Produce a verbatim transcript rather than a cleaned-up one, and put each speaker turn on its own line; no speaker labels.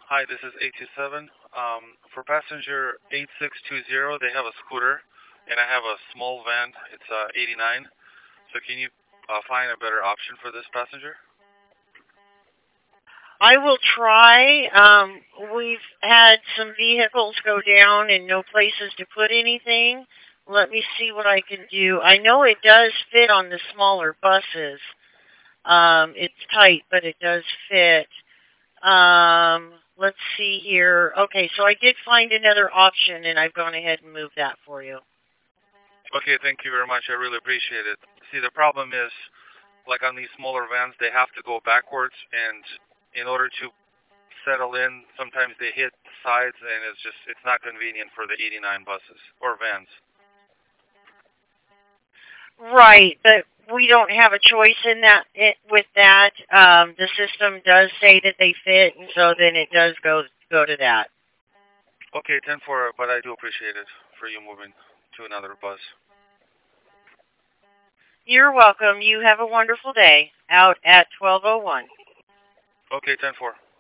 Hi, this is eight two seven. Um, for passenger eight six two zero, they have a scooter, and I have a small van. It's uh, eighty-nine. So can you uh, find a better option for this passenger?
I will try. Um, we've had some vehicles go down and no places to put anything. Let me see what I can do. I know it does fit on the smaller buses. Um, it's tight, but it does fit. Um, let's see here. Okay, so I did find another option, and I've gone ahead and moved that for you.
Okay, thank you very much. I really appreciate it. See, the problem is, like on these smaller vans, they have to go backwards, and in order to settle in, sometimes they hit the sides, and it's just it's not convenient for the eighty-nine buses or vans.
Right, but we don't have a choice in that it, with that. Um, the system does say that they fit, and so then it does go go to that.
Okay, ten four, but I do appreciate it for you moving to another bus.
You're welcome. You have a wonderful day. Out at twelve oh one.
Okay, ten four.